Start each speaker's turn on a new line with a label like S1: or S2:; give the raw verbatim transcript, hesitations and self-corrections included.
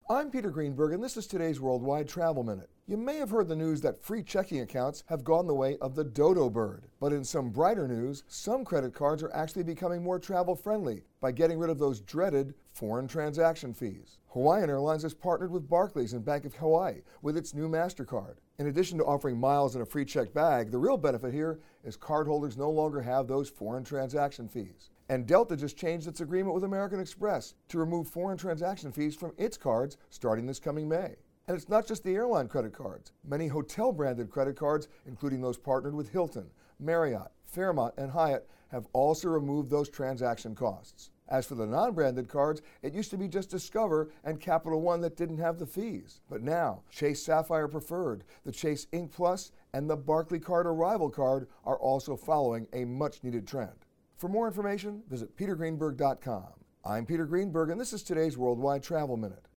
S1: I'm Peter Greenberg, and this is today's Worldwide Travel Minute. You may have heard the news that free checking accounts have gone the way of the dodo bird. But in some brighter news, some credit cards are actually becoming more travel-friendly by getting rid of those dreaded foreign transaction fees. Hawaiian Airlines has partnered with Barclays and Bank of Hawaii with its new MasterCard. In addition to offering miles and a free check bag, the real benefit here is cardholders no longer have those foreign transaction fees. And Delta just changed its agreement with American Express to remove foreign transaction fees from its cards starting this coming May. And it's not just the airline credit cards. Many hotel-branded credit cards, including those partnered with Hilton, Marriott, Fairmont, and Hyatt, have also removed those transaction costs. As for the non-branded cards, it used to be just Discover and Capital One that didn't have the fees. But now, Chase Sapphire Preferred, the Chase Ink Plus, and the Barclaycard Arrival Card are also following a much-needed trend. For more information, visit peter greenberg dot com. I'm Peter Greenberg, and this is today's Worldwide Travel Minute.